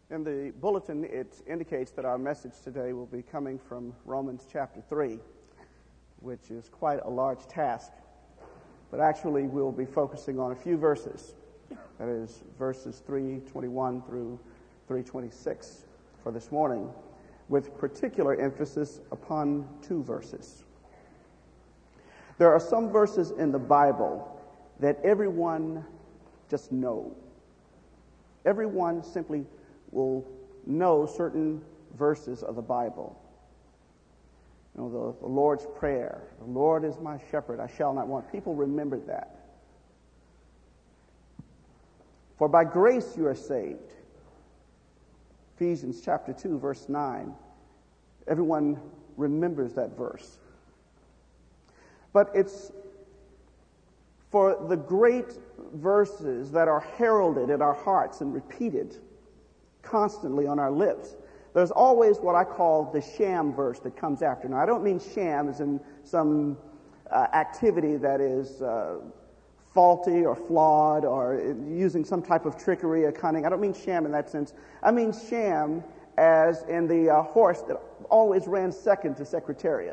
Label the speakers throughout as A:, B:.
A: In the bulletin, it indicates that our message today will be coming from Romans chapter 3, which is quite a large task. But actually, we'll be focusing on a few verses. That is, verses 3:21 through 3:26 for this morning, with particular emphasis upon two verses. There are some verses in the Bible that everyone just knows. Everyone simply will know certain verses of the Bible. You know, the Lord's Prayer, the Lord is my shepherd, I shall not want. People remember that. For by grace you are saved. Ephesians chapter 2, verse 9. Everyone remembers that verse. But it's for the great verses that are heralded in our hearts and repeated constantly on our lips. There's always what I call the sham verse that comes after. Now, I don't mean sham as in some activity that is faulty or flawed or using some type of trickery or cunning. I don't mean sham in that sense. I mean sham as in the horse that always ran second to Secretariat.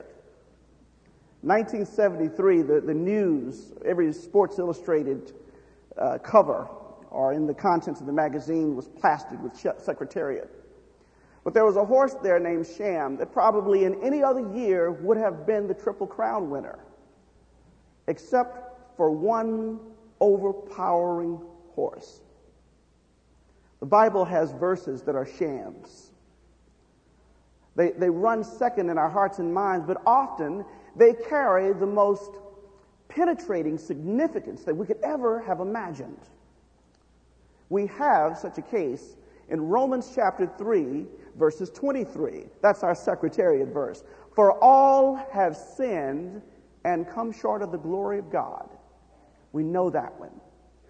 A: 1973, the news, every Sports Illustrated cover or in the contents of the magazine was plastered with Secretariat. But there was a horse there named Sham that probably in any other year would have been the Triple Crown winner, except for one overpowering horse. The Bible has verses that are shams. They run second in our hearts and minds, but often they carry the most penetrating significance that we could ever have imagined. We have such a case in Romans chapter 3, verses 23. That's our Secretariat verse. For all have sinned and come short of the glory of God. We know that one.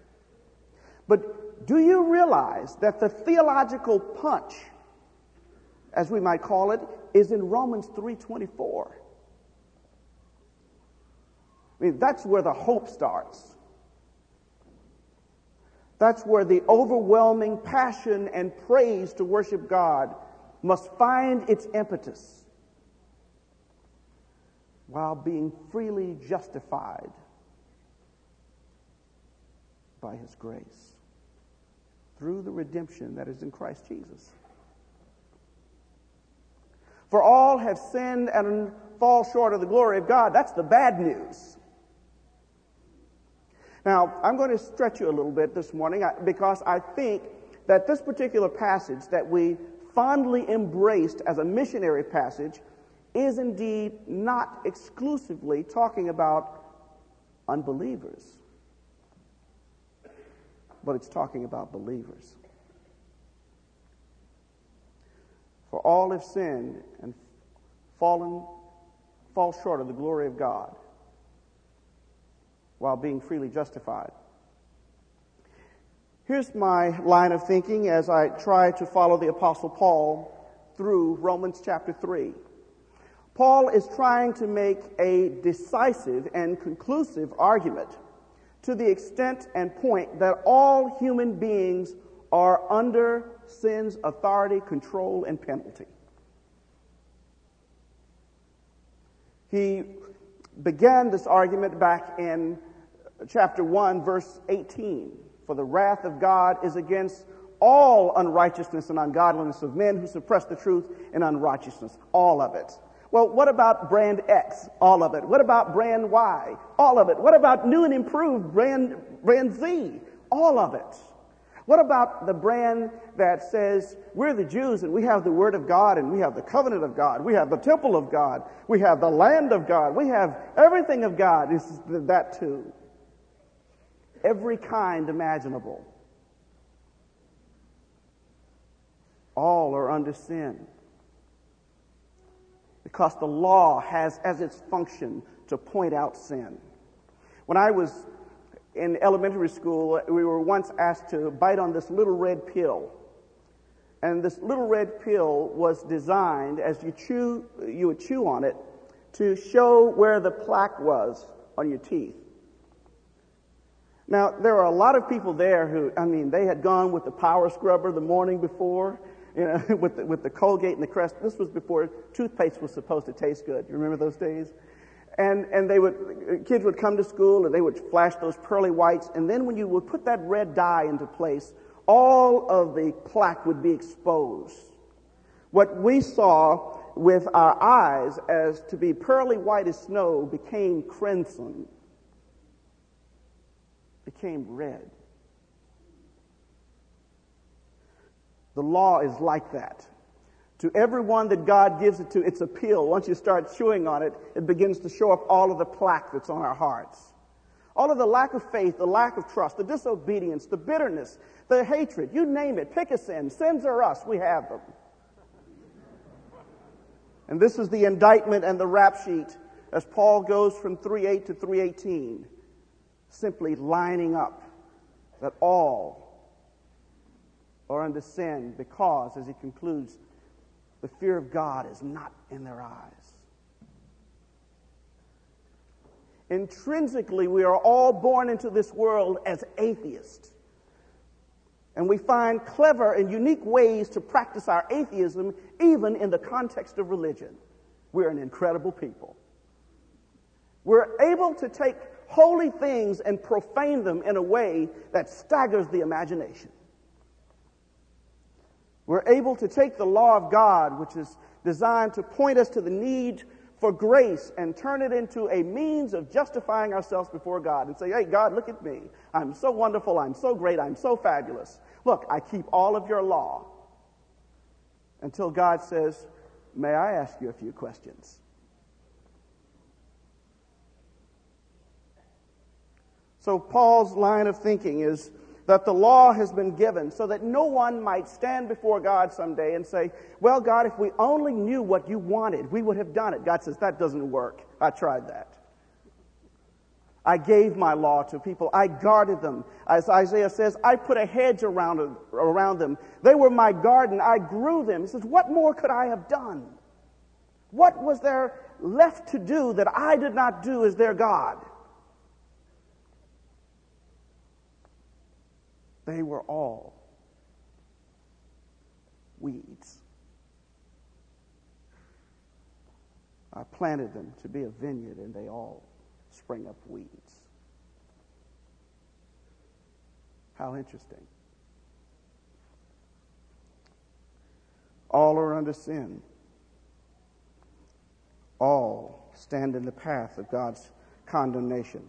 A: But do you realize that the theological punch, as we might call it, is in Romans 3:24? I mean, that's where the hope starts. That's where the overwhelming passion and praise to worship God must find its impetus while being freely justified by His grace through the redemption that is in Christ Jesus. For all have sinned and fall short of the glory of God. That's the bad news. Now, I'm going to stretch you a little bit this morning because I think that this particular passage that we fondly embraced as a missionary passage is indeed not exclusively talking about unbelievers, but it's talking about believers. For all have sinned and fall short of the glory of God, while being freely justified. Here's my line of thinking as I try to follow the Apostle Paul through Romans chapter 3. Paul is trying to make a decisive and conclusive argument to the extent and point that all human beings are under sin's authority, control, and penalty. He began this argument back in chapter 1, verse 18. For the wrath of God is against all unrighteousness and ungodliness of men who suppress the truth in unrighteousness. All of it. Well, what about brand X? All of it. What about brand Y? All of it. What about new and improved brand Z? All of it. What about the brand that says we're the Jews and we have the Word of God and we have the covenant of God, we have the temple of God, we have the land of God, we have everything of God? This is that too. Every kind imaginable. All are under sin. Because the law has as its function to point out sin. When I was in elementary school, we were once asked to bite on this little red pill. And this little red pill was designed, as you would chew on it, to show where the plaque was on your teeth. Now, there are a lot of people there who, they had gone with the power scrubber the morning before. with the Colgate and the Crest. This was before toothpaste was supposed to taste good. You remember those days? And kids would come to school and they would flash those pearly whites, and then when you would put that red dye into place, all of the plaque would be exposed. What we saw with our eyes as to be pearly white as snow became crimson, became red. The law is like that. To everyone that God gives it to, it's a pill. Once you start chewing on it, it begins to show up all of the plaque that's on our hearts. All of the lack of faith, the lack of trust, the disobedience, the bitterness, the hatred, you name it. Pick a sin. Sins are us. We have them. And this is the indictment and the rap sheet as Paul goes from 3:8 to 3:18, simply lining up that all are under sin because, as he concludes, the fear of God is not in their eyes. Intrinsically, we are all born into this world as atheists. And we find clever and unique ways to practice our atheism, even in the context of religion. We're an incredible people. We're able to take holy things and profane them in a way that staggers the imagination. We're able to take the law of God, which is designed to point us to the need for grace, and turn it into a means of justifying ourselves before God and say, hey, God, look at me. I'm so wonderful. I'm so great. I'm so fabulous. Look, I keep all of your law. Until God says, may I ask you a few questions? So Paul's line of thinking is that the law has been given so that no one might stand before God someday and say, well, God, if we only knew what you wanted, we would have done it. God says, that doesn't work. I tried that. I gave my law to people. I guarded them. As Isaiah says, I put a hedge around them. They were my garden. I grew them. He says, what more could I have done? What was there left to do that I did not do as their God? They were all weeds. I planted them to be a vineyard, and they all spring up weeds. How interesting. All are under sin. All stand in the path of God's condemnation.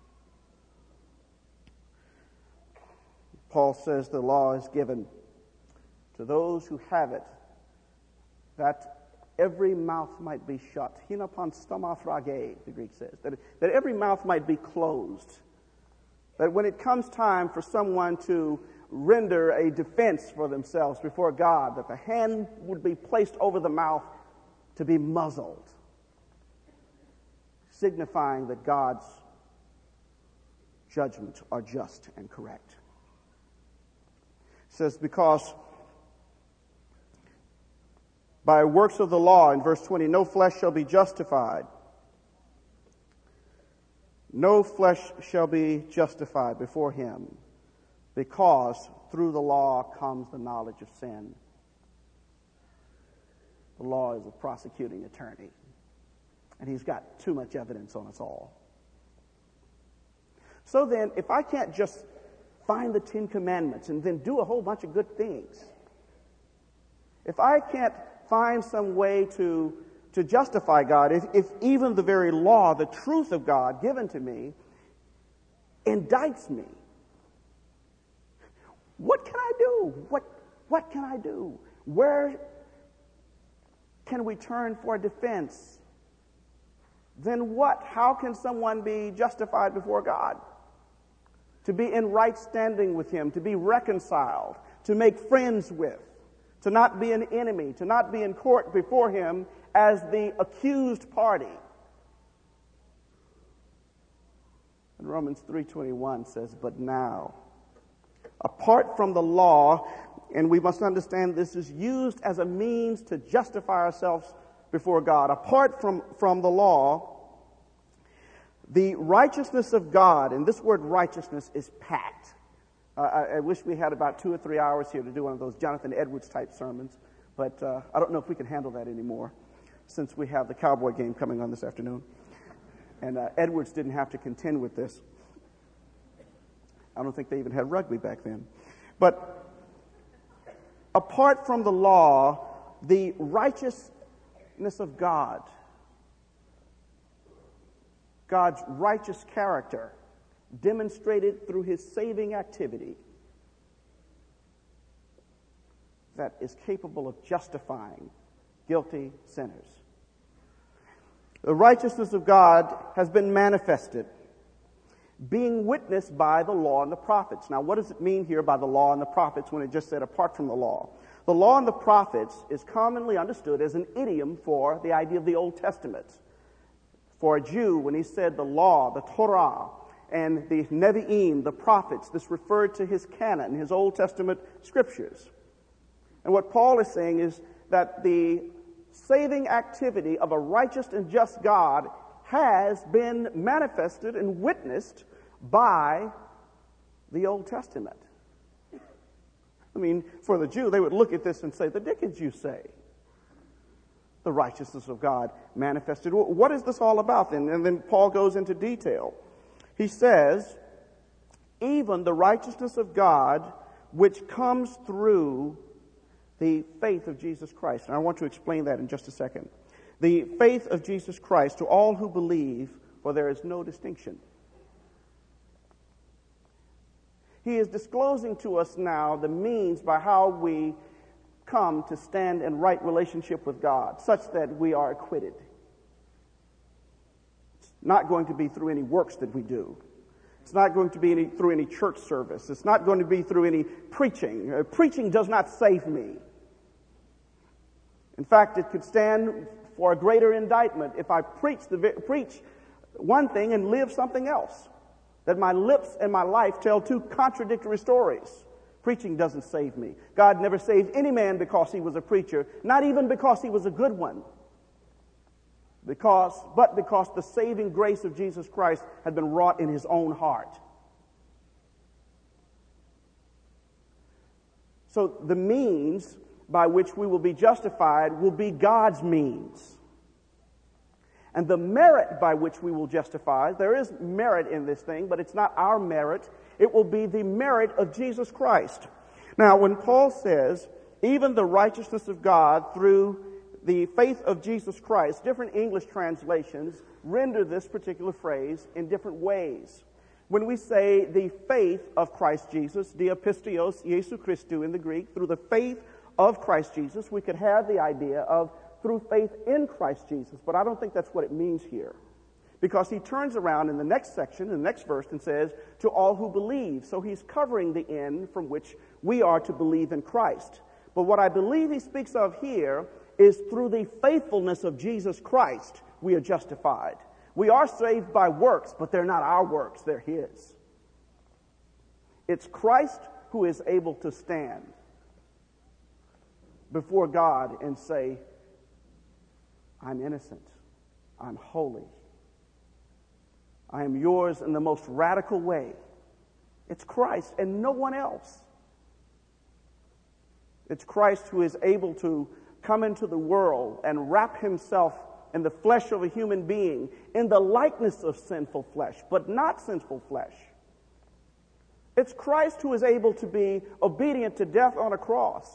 A: Paul says the law is given to those who have it, that every mouth might be shut. Hinapon stoma phrage, the Greek says, that every mouth might be closed. That when it comes time for someone to render a defense for themselves before God, that the hand would be placed over the mouth to be muzzled, signifying that God's judgments are just and correct. It says, because by works of the law, in verse 20, no flesh shall be justified. No flesh shall be justified before him, because through the law comes the knowledge of sin. The law is a prosecuting attorney, and he's got too much evidence on us all. So then, if I can't just find the 10 Commandments and then do a whole bunch of good things, if I can't find some way to justify God, if even the very law, the truth of God given to me, indicts me, what can I do? What can I do? Where can we turn for defense? Then what? How can someone be justified before God? To be in right standing with him, to be reconciled, to make friends with, to not be an enemy, to not be in court before him as the accused party. And Romans 3:21 says, but now, apart from the law, and we must understand this is used as a means to justify ourselves before God. Apart from the law, the righteousness of God, and this word righteousness is packed. I wish we had about 2 or 3 hours here to do one of those Jonathan Edwards type sermons, but I don't know if we can handle that anymore since we have the Cowboy game coming on this afternoon. And Edwards didn't have to contend with this. I don't think they even had rugby back then. But apart from the law, the righteousness of God, God's righteous character, demonstrated through his saving activity, that is capable of justifying guilty sinners. The righteousness of God has been manifested, being witnessed by the law and the prophets. Now, what does it mean here by the law and the prophets when it just said apart from the law? The law and the prophets is commonly understood as an idiom for the idea of the Old Testament. For a Jew, when he said the law, the Torah, and the Nevi'im, the prophets, this referred to his canon, his Old Testament scriptures. And what Paul is saying is that the saving activity of a righteous and just God has been manifested and witnessed by the Old Testament. I mean, for the Jew, they would look at this and say, the dickens you say? The righteousness of God manifested. What is this all about then? And then Paul goes into detail. He says, even the righteousness of God which comes through the faith of Jesus Christ. And I want to explain that in just a second. The faith of Jesus Christ to all who believe, for there is no distinction. He is disclosing to us now the means by how we come to stand in right relationship with God, such that we are acquitted. It's not going to be through any works that we do. It's not going to be through any church service. It's not going to be through any preaching. Preaching does not save me. In fact, it could stand for a greater indictment if I preach one thing and live something else. That my lips and my life tell two contradictory stories. Preaching doesn't save me. God never saved any man because he was a preacher, not even because he was a good one. But because the saving grace of Jesus Christ had been wrought in his own heart. So the means by which we will be justified will be God's means. And the merit by which we will justify, there is merit in this thing, but it's not our merit. It will be the merit of Jesus Christ. Now, when Paul says, even the righteousness of God through the faith of Jesus Christ, different English translations render this particular phrase in different ways. When we say the faith of Christ Jesus, diapistios Jesu Christou in the Greek, through the faith of Christ Jesus, we could have the idea of through faith in Christ Jesus, but I don't think that's what it means here. Because he turns around in the next section, in the next verse, and says, to all who believe. So he's covering the end from which we are to believe in Christ. But what I believe he speaks of here is through the faithfulness of Jesus Christ, we are justified. We are saved by works, but they're not our works, they're his. It's Christ who is able to stand before God and say, I'm innocent, I'm holy, I am yours in the most radical way. It's Christ and no one else. It's Christ who is able to come into the world and wrap himself in the flesh of a human being, in the likeness of sinful flesh, but not sinful flesh. It's Christ who is able to be obedient to death on a cross.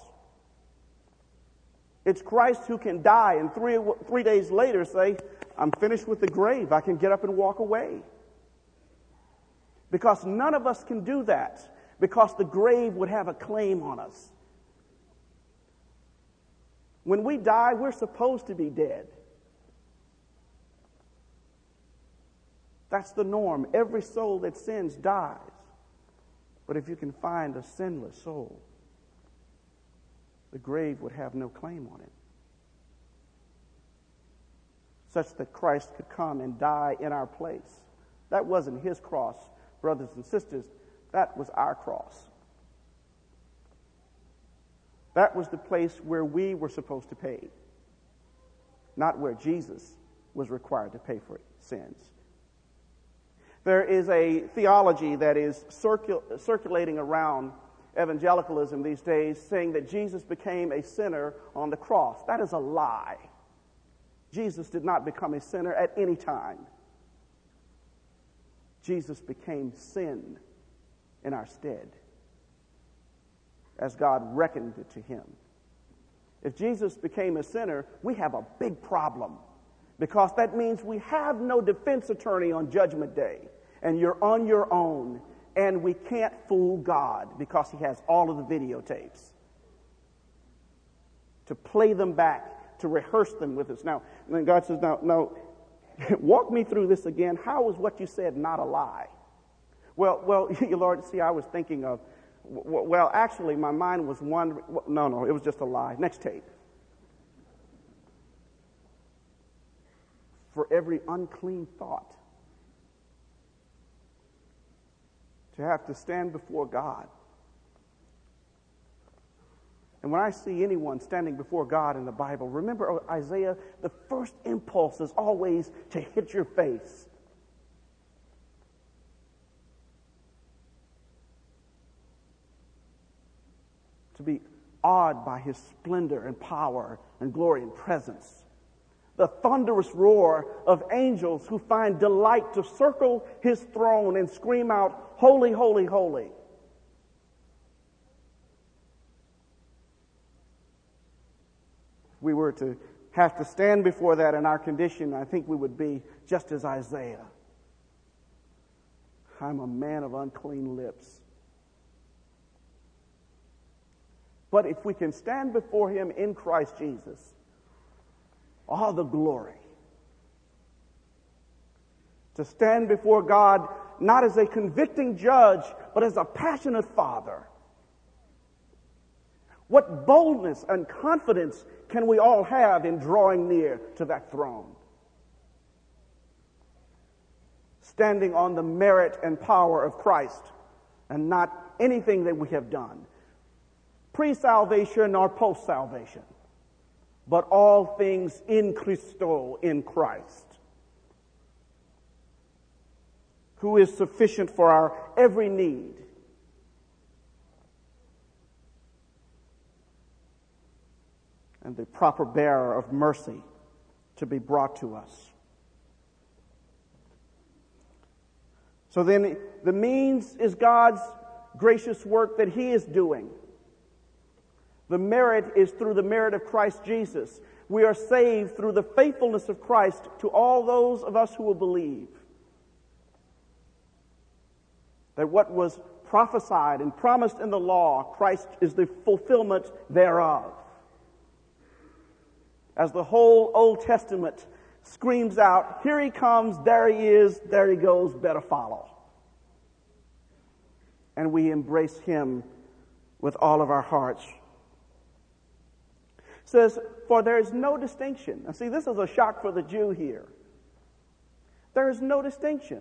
A: It's Christ who can die and three days later say, I'm finished with the grave. I can get up and walk away. Because none of us can do that, because the grave would have a claim on us. When we die, we're supposed to be dead. That's the norm. Every soul that sins dies. But if you can find a sinless soul, the grave would have no claim on it. Such that Christ could come and die in our place. That wasn't his cross, brothers and sisters. That was our cross. That was the place where we were supposed to pay, not where Jesus was required to pay for sins. There is a theology that is circulating around evangelicalism these days saying that Jesus became a sinner on the cross. That is a lie. Jesus did not become a sinner at any time. Jesus became sin in our stead as God reckoned it to him. If Jesus became a sinner, we have a big problem, because that means we have no defense attorney on Judgment Day, and you're on your own, and we can't fool God because he has all of the videotapes to play them back, to rehearse them with us. Now, then God says, no, walk me through this again. How was what you said not a lie? Well, Lord, see, I was thinking of, well, actually, my mind was wondering, no, it was just a lie. Next tape. For every unclean thought, to have to stand before God. And when I see anyone standing before God in the Bible, remember Isaiah, the first impulse is always to hit your face. To be awed by his splendor and power and glory and presence. The thunderous roar of angels who find delight to circle his throne and scream out, "Holy, holy, holy." If we were to have to stand before that in our condition, I think we would be just as Isaiah. I'm a man of unclean lips. But if we can stand before him in Christ Jesus, all the glory. To stand before God not as a convicting judge, but as a passionate father. What boldness and confidence can we all have in drawing near to that throne? Standing on the merit and power of Christ and not anything that we have done. Pre-salvation or post-salvation. But all things in Christo, in Christ, who is sufficient for our every need. And the proper bearer of mercy to be brought to us. So then the means is God's gracious work that he is doing. The merit is through the merit of Christ Jesus. We are saved through the faithfulness of Christ to all those of us who will believe. That what was prophesied and promised in the law, Christ is the fulfillment thereof. As the whole Old Testament screams out, here he comes, there he is, there he goes, better follow. And we embrace him with all of our hearts. It says, for there is no distinction. Now see, this is a shock for the Jew here. There is no distinction.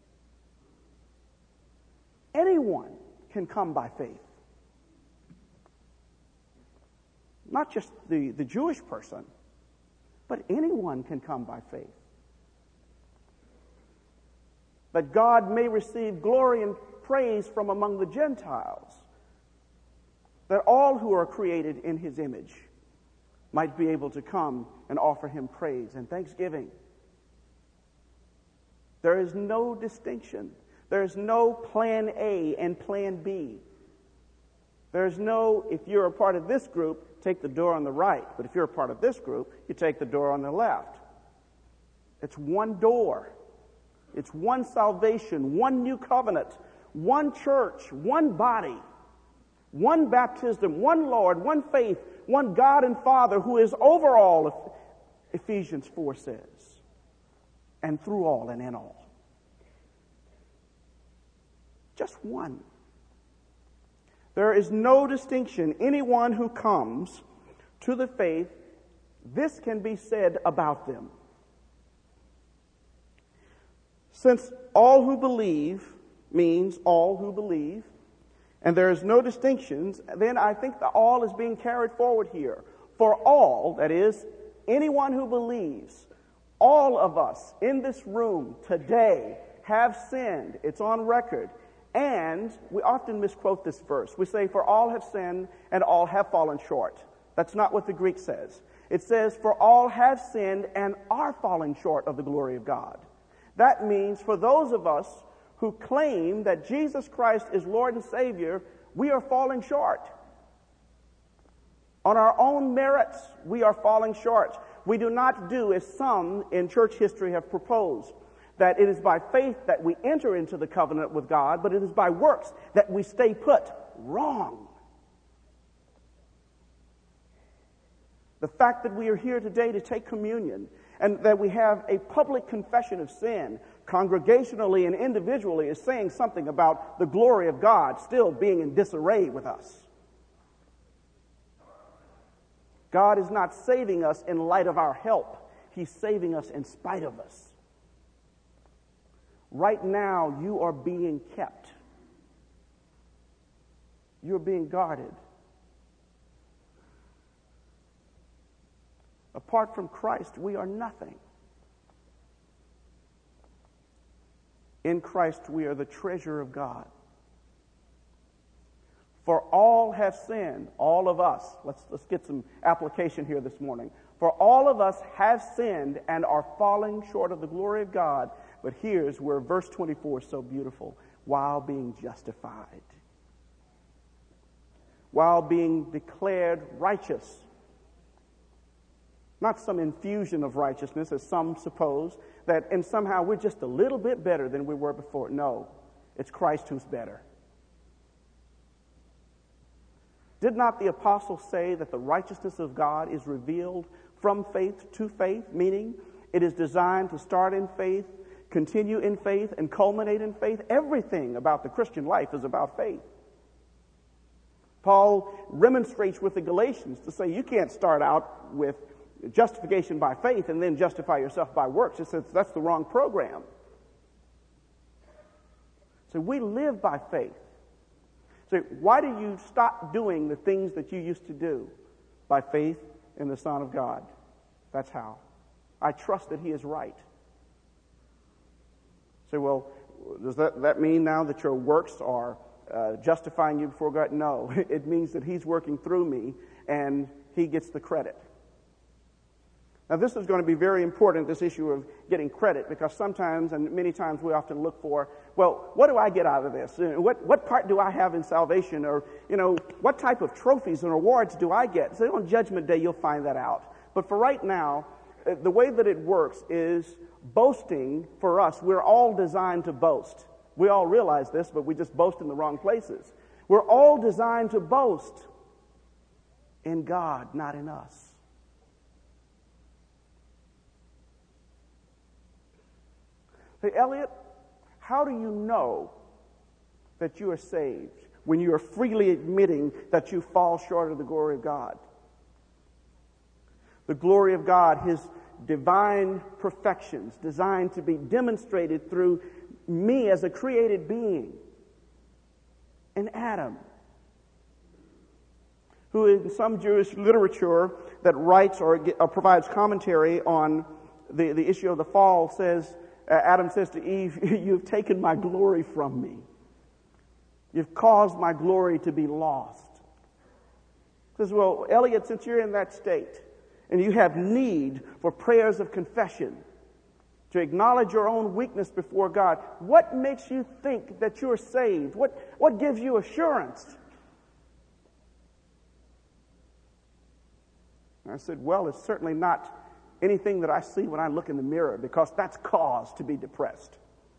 A: Anyone can come by faith. Not just the Jewish person, but anyone can come by faith. That God may receive glory and praise from among the Gentiles. That all who are created in his image might be able to come and offer him praise and thanksgiving. There is no distinction. There is no plan A and plan B. There's no, if you're a part of this group, take the door on the right. But if you're a part of this group, you take the door on the left. It's one door. It's one salvation, one new covenant, one church, one body, one baptism, one Lord, one faith, one God and Father who is over all, Ephesians 4 says, and through all and in all. Just one. There is no distinction. Anyone who comes to the faith, this can be said about them. Since all who believe means all who believe, and there is no distinctions, then I think the all is being carried forward here. For all, that is, anyone who believes, all of us in this room today have sinned. It's on record. And we often misquote this verse. We say, for all have sinned and all have fallen short. That's not what the Greek says. It says, for all have sinned and are falling short of the glory of God. That means for those of us who claim that Jesus Christ is Lord and Savior, we are falling short. On our own merits, we are falling short. We do not do as some in church history have proposed, that it is by faith that we enter into the covenant with God, but it is by works that we stay put. Wrong. The fact that we are here today to take communion and that we have a public confession of sin, congregationally and individually, is saying something about the glory of God still being in disarray with us. God is not saving us in light of our help. He's saving us in spite of us. Right now, you are being kept. You're being guarded. Apart from Christ, we are nothing. In Christ, we are the treasure of God. For all have sinned, all of us. Let's get some application here this morning. For all of us have sinned and are falling short of the glory of God. But here's where verse 24 is so beautiful. While being justified. While being declared righteous. Not some infusion of righteousness, as some suppose, and somehow we're just a little bit better than we were before. No, it's Christ who's better. Did not the apostle say that the righteousness of God is revealed from faith to faith, meaning it is designed to start in faith, continue in faith, and culminate in faith? Everything about the Christian life is about faith. Paul remonstrates with the Galatians to say you can't start out with justification by faith and then justify yourself by works. He says that's the wrong program. So we live by faith. So why do you stop doing the things that you used to do? By faith in the Son of God. That's how. I trust that He is right. So, well, does that mean now that your works are justifying you before God? No. It means that He's working through me and He gets the credit. Now, this is going to be very important, this issue of getting credit, because sometimes, and many times we often look for, well, what do I get out of this? What part do I have in salvation? Or, what type of trophies and awards do I get? So on Judgment Day, you'll find that out. But for right now, the way that it works is boasting for us. We're all designed to boast. We all realize this, but we just boast in the wrong places. We're all designed to boast in God, not in us. Hey, Elliot, how do you know that you are saved when you are freely admitting that you fall short of the glory of God? The glory of God, His divine perfections designed to be demonstrated through me as a created being, and Adam, who in some Jewish literature that writes or provides commentary on the issue of the fall says, Adam says to Eve, you've taken my glory from me. You've caused my glory to be lost. He says, well, Elliot, since you're in that state and you have need for prayers of confession to acknowledge your own weakness before God, what makes you think that you're saved? What gives you assurance? And I said, well, it's certainly not anything that I see when I look in the mirror, because that's cause to be depressed.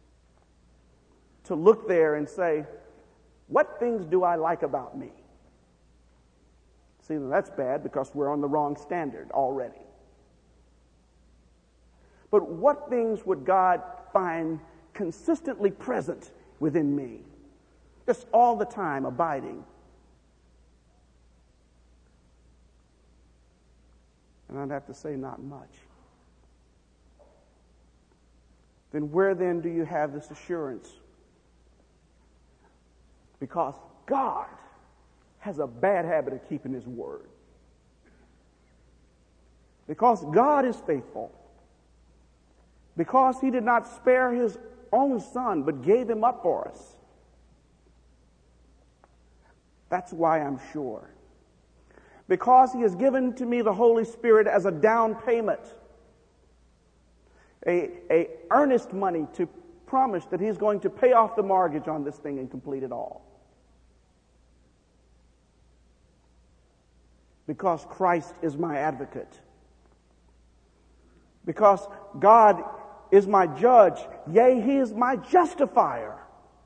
A: To look there and say, what things do I like about me? See, that's bad because we're on the wrong standard already. But what things would God find consistently present within me? Just all the time abiding. And I'd have to say not much. Then where then do you have this assurance? Because God has a bad habit of keeping His word. Because God is faithful. Because He did not spare His own Son, but gave him up for us. That's why I'm sure. Because he has given to me the Holy Spirit as a down payment, a earnest money to promise that he's going to pay off the mortgage on this thing and complete it all. Because Christ is my advocate. Because God is my judge, yea, he is my justifier.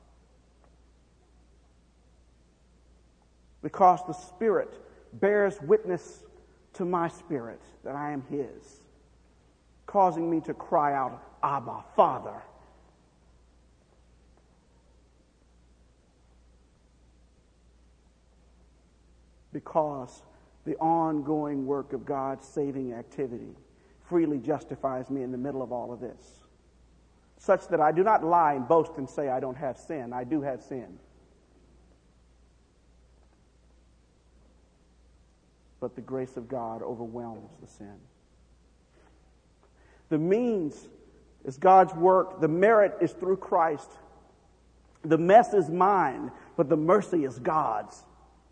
A: Because the Spirit bears witness to my spirit that I am his, causing me to cry out, Abba, Father. Because the ongoing work of God's saving activity freely justifies me in the middle of all of this, such that I do not lie and boast and say I don't have sin. I do have sin. But the grace of God overwhelms the sin. The means is God's work. The merit is through Christ. The mess is mine, but the mercy is God's.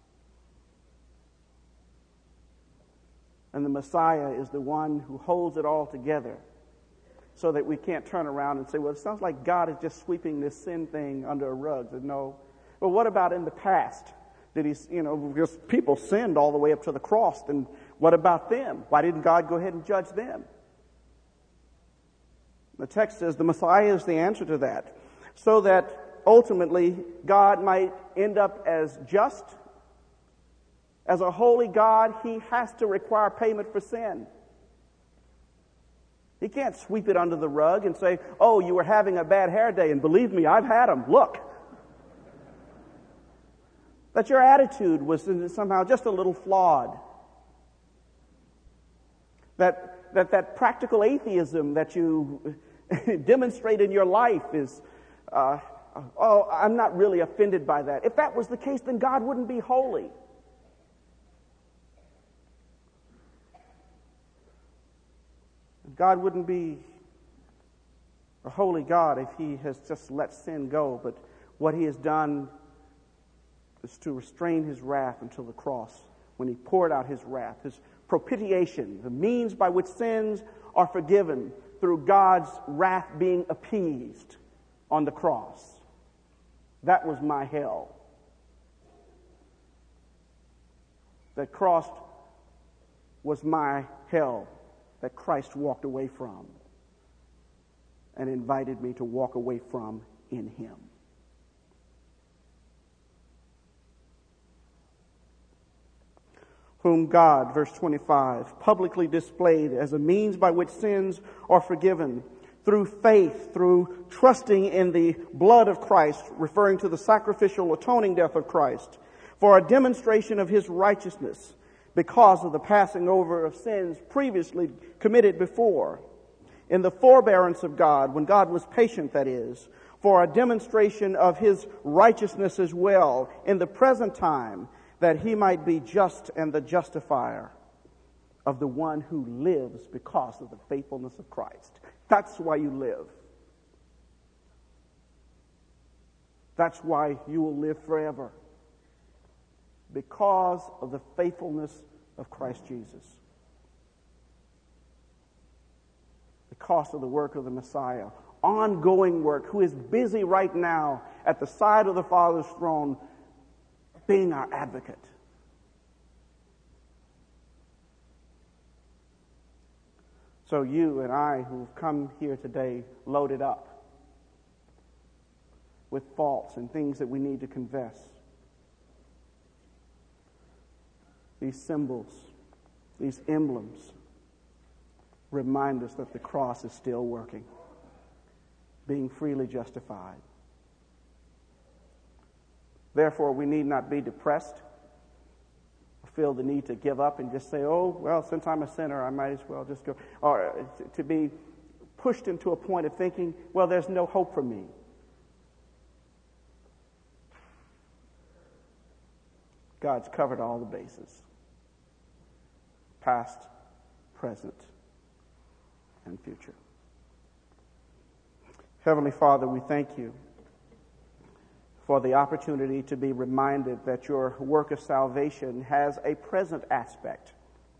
A: And the Messiah is the one who holds it all together so that we can't turn around and say, well, it sounds like God is just sweeping this sin thing under a rug. No. But what about in the past? Did he, because people sinned all the way up to the cross, and what about them? Why didn't God go ahead and judge them? The text says the Messiah is the answer to that, so that ultimately God might end up as just. As a holy God, he has to require payment for sin. He can't sweep it under the rug and say, oh, you were having a bad hair day, and believe me, I've had them. Look. That your attitude was somehow just a little flawed. That practical atheism that you demonstrate in your life is, I'm not really offended by that. If that was the case, then God wouldn't be holy. God wouldn't be a holy God if he has just let sin go. But what he has done is to restrain his wrath until the cross, when he poured out his wrath, his propitiation, the means by which sins are forgiven through God's wrath being appeased on the cross. That was my hell. That cross was my hell that Christ walked away from and invited me to walk away from in him. Whom God, verse 25, publicly displayed as a means by which sins are forgiven through faith, through trusting in the blood of Christ, referring to the sacrificial atoning death of Christ, for a demonstration of his righteousness because of the passing over of sins previously committed before, in the forbearance of God, when God was patient, that is, for a demonstration of his righteousness as well in the present time, that he might be just and the justifier of the one who lives because of the faithfulness of Christ. That's why you live. That's why you will live forever. Because of the faithfulness of Christ Jesus. Because of the work of the Messiah. Ongoing work, who is busy right now at the side of the Father's throne being our advocate. So you and I who've come here today loaded up with faults and things that we need to confess. These symbols, these emblems remind us that the cross is still working, being freely justified. Therefore, we need not be depressed or feel the need to give up and just say, oh, well, since I'm a sinner, I might as well just go. Or to be pushed into a point of thinking, well, there's no hope for me. God's covered all the bases. Past, present, and future. Heavenly Father, we thank you for the opportunity to be reminded that your work of salvation has a present aspect,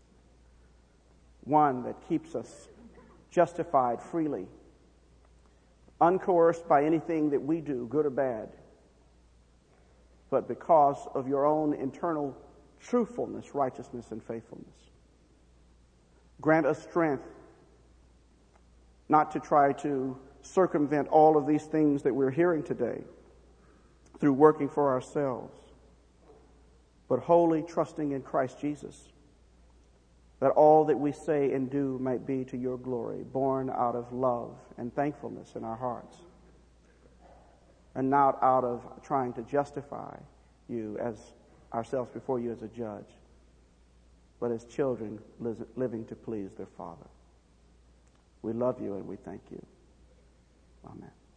A: one that keeps us justified freely, uncoerced by anything that we do, good or bad, but because of your own internal truthfulness, righteousness, and faithfulness. Grant us strength not to try to circumvent all of these things that we're hearing today through working for ourselves, but wholly trusting in Christ Jesus, that all that we say and do might be to your glory, born out of love and thankfulness in our hearts, and not out of trying to justify you as ourselves before you as a judge, but as children living to please their Father. We love you and we thank you. Amen.